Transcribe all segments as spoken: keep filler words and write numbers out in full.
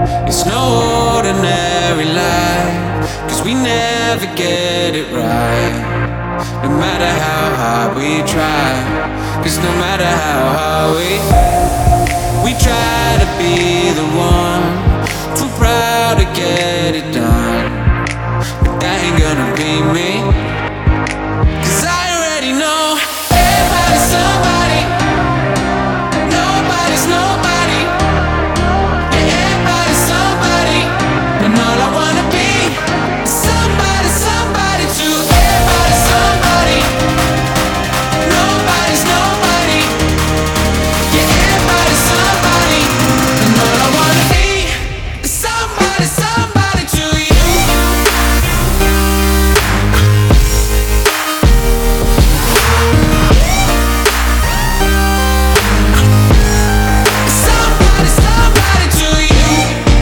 It's no ordinary life, 'cause we never get it right. No matter how hard we try, 'cause no matter how hard we We try to be the one, too proud to get it done. But that ain't gonna be me, 'cause I already know everybody's somebody, nobody's nobody. Yeah, everybody's somebody, and all I wanna be is somebody, somebody too. Everybody's somebody, nobody's nobody. Yeah, everybody's somebody, and all I wanna be is somebody, somebody to you. Somebody, somebody to you.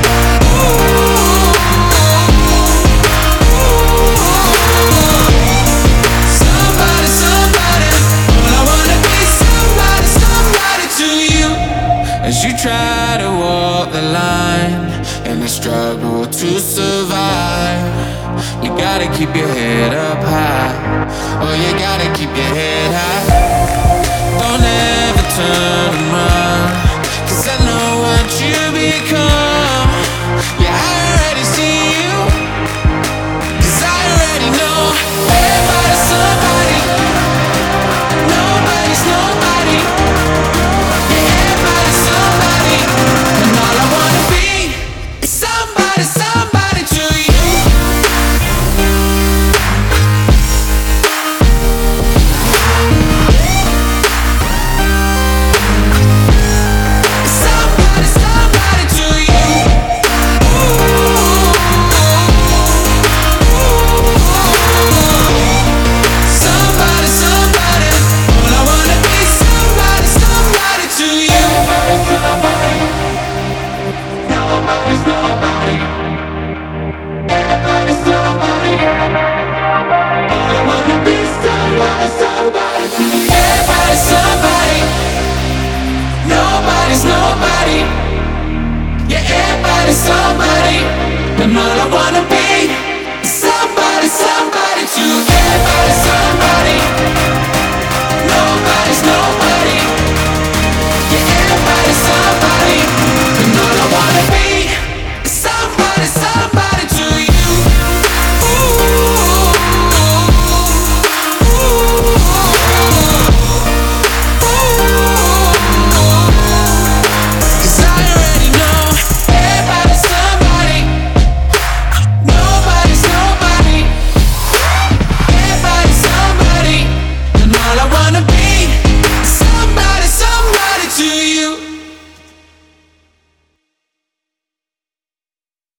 Somebody, somebody, all I wanna be somebody, somebody to you. As you try to walk the line and the struggle to survive, you gotta keep your head up high. Oh, you gotta keep your head high. Don't ever turn around.